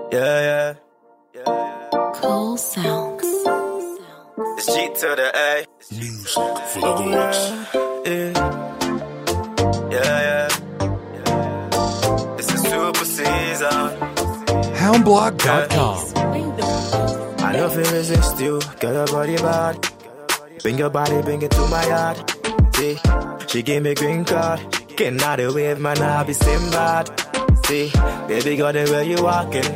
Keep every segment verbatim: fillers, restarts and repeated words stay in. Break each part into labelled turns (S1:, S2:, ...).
S1: Yeah, yeah.
S2: Cool sounds.
S1: It's G to the A.
S3: Music for the
S1: Yeah, yeah, yeah, yeah. It's a super season.
S3: hound blog dot com.
S1: I don't feel resist you. Get your body bad. Bring your body, bring it to my yard. See, she gave me green card. Getting out of the wave, man, I'll be Sinbad. See, baby, got the way you walking.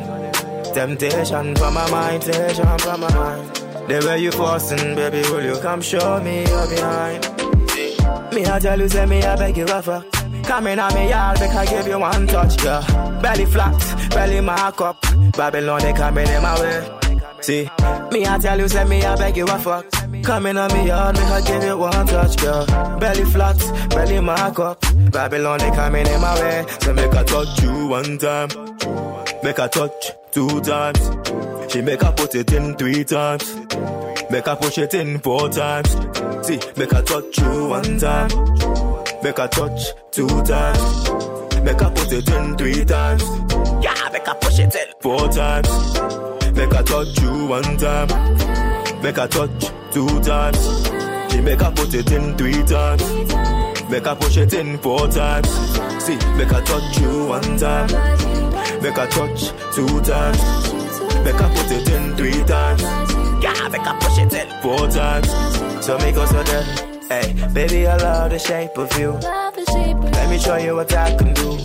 S1: Temptation from my mind, temptation from my mind. The way you forcing, baby, will you come show me you're behind? See, me I tell you, say me I beg you a fuck. Come in on me yard, make I give you one touch, yeah. Belly flat, belly mark up. Babylon, they coming in my way. See, me I tell you, say me I beg you a fuck. Come in on me yard, make I give you one touch, girl. Belly flat, belly mark up. Babylon, they coming in my way. So make I touch you one time. Make I touch two times. She make her put it in three times. Make her push it in four times. See, make her touch you one time. Make her touch two times. Make her put it in three times. Yeah, make her push it in four times. Make her touch you one time. Make her touch two times. She make her put it in three times. Make her push it in four times. See, make her touch you one time. Make her touch two times. Make her put it in three times. Yeah, make her push it in four times. So make us so there. Hey, baby, I love the shape of you. Let me show you what I can do.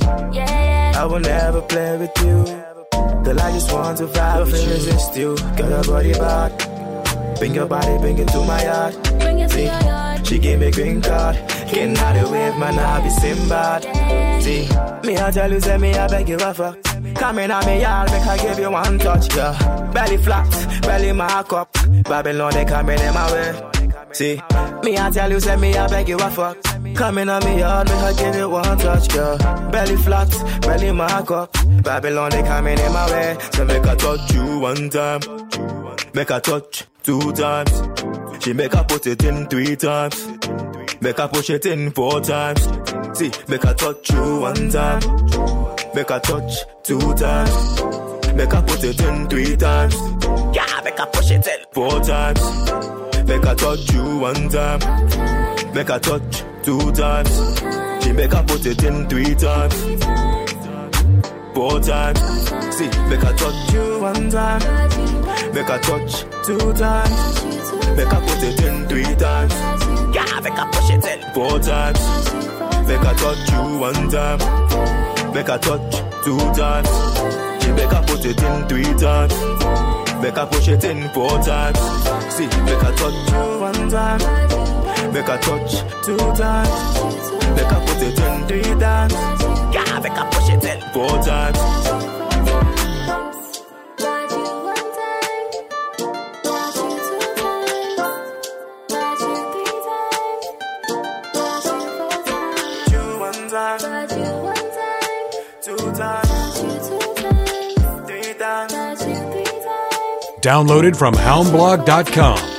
S1: I will never play with you. Girl, I just want to vibe with you. Resist you. Get your body bad. Bring your body, bring it to my yard. See, she gave me green card. Getting out of the wave, man, I'll be Sinbad. See, me I tell you, say me I beg you a fuck. Come in on me yard, make I give you one touch, girl. Belly flat, belly mark up. Babylon, they coming in my way. See, me I tell you, say me I beg you a fuck. Come in on me yard, make I give you one touch, girl. Belly flat, belly mark up. Babylon, they coming in my way. So make I touch you one time. Make her touch two times. She make her put it in three times. Make her push it in four times. See, make her touch you one time. Make her touch two times. Make her put it in three times. Yeah, make her push it in four times. Make her touch you one time. Make her touch two times. She make her put it in three times. Four times. See, make her touch you one time. Make her touch two times. Make her put it in three times. Yeah, make her push it in four times. Make her touch you one time. Make her touch two times. She make her put it in three times. Make her push it in four times. See, make her touch you one time. Make her touch two times. Make her put it in three times. Yeah, make her push it in four times.
S3: Downloaded from hound blog dot com.